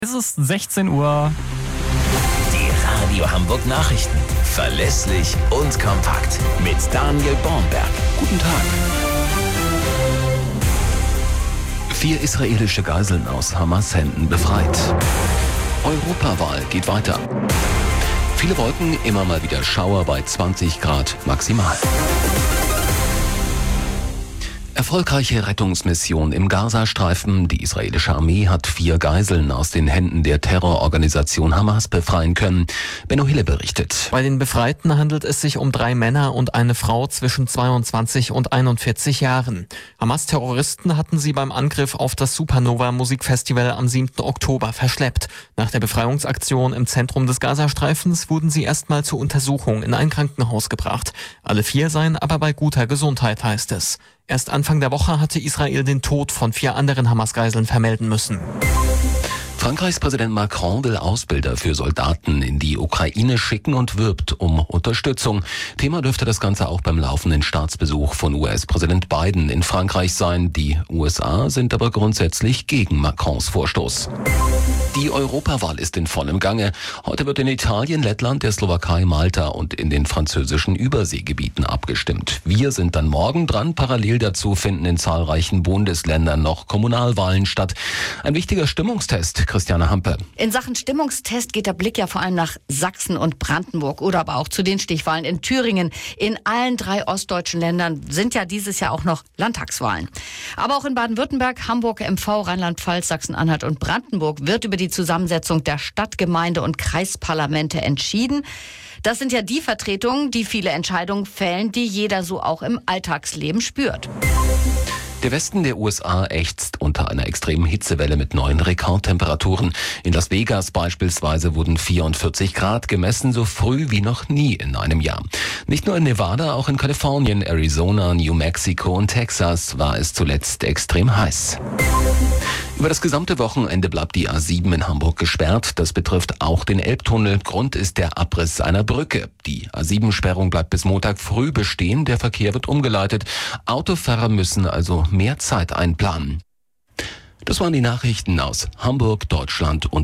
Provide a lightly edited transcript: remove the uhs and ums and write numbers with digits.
Es ist 16 Uhr. Die Radio Hamburg Nachrichten. Verlässlich und kompakt. Mit Daniel Bornberg. Guten Tag. 4 israelische Geiseln aus Hamas Händen befreit. Europawahl geht weiter. Viele Wolken, immer mal wieder Schauer bei 20 Grad maximal. Erfolgreiche Rettungsmission im Gazastreifen. Die israelische Armee hat 4 Geiseln aus den Händen der Terrororganisation Hamas befreien können. Benno Hille berichtet. Bei den Befreiten handelt es sich um 3 Männer und eine Frau zwischen 22 und 41 Jahren. Hamas-Terroristen hatten sie beim Angriff auf das Supernova-Musikfestival am 7. Oktober verschleppt. Nach der Befreiungsaktion im Zentrum des Gazastreifens wurden sie erstmal zur Untersuchung in ein Krankenhaus gebracht. Alle 4 seien aber bei guter Gesundheit, heißt es. Erst Anfang der Woche hatte Israel den Tod von 4 anderen Hamas-Geiseln vermelden müssen. Frankreichs Präsident Macron will Ausbilder für Soldaten in die Ukraine schicken und wirbt um Unterstützung. Thema dürfte das Ganze auch beim laufenden Staatsbesuch von US-Präsident Biden in Frankreich sein. Die USA sind aber grundsätzlich gegen Macrons Vorstoß. Die Europawahl ist in vollem Gange. Heute wird in Italien, Lettland, der Slowakei, Malta und in den französischen Überseegebieten abgestimmt. Wir sind dann morgen dran. Parallel dazu finden in zahlreichen Bundesländern noch Kommunalwahlen statt. Ein wichtiger Stimmungstest. Christiane Hampe. In Sachen Stimmungstest geht der Blick ja vor allem nach Sachsen und Brandenburg oder aber auch zu den Stichwahlen in Thüringen. In allen 3 ostdeutschen Ländern sind ja dieses Jahr auch noch Landtagswahlen. Aber auch in Baden-Württemberg, Hamburg, MV, Rheinland-Pfalz, Sachsen-Anhalt und Brandenburg wird über die Zusammensetzung der Stadt-, Gemeinde- und Kreisparlamente entschieden. Das sind ja die Vertretungen, die viele Entscheidungen fällen, die jeder so auch im Alltagsleben spürt. Der Westen der USA ächzt unter einer extremen Hitzewelle mit neuen Rekordtemperaturen. In Las Vegas beispielsweise wurden 44 Grad gemessen, so früh wie noch nie in einem Jahr. Nicht nur in Nevada, auch in Kalifornien, Arizona, New Mexico und Texas war es zuletzt extrem heiß. Über das gesamte Wochenende bleibt die A7 in Hamburg gesperrt. Das betrifft auch den Elbtunnel. Grund ist der Abriss einer Brücke. Die A7-Sperrung bleibt bis Montag früh bestehen. Der Verkehr wird umgeleitet. Autofahrer müssen also mehr Zeit einplanen. Das waren die Nachrichten aus Hamburg, Deutschland und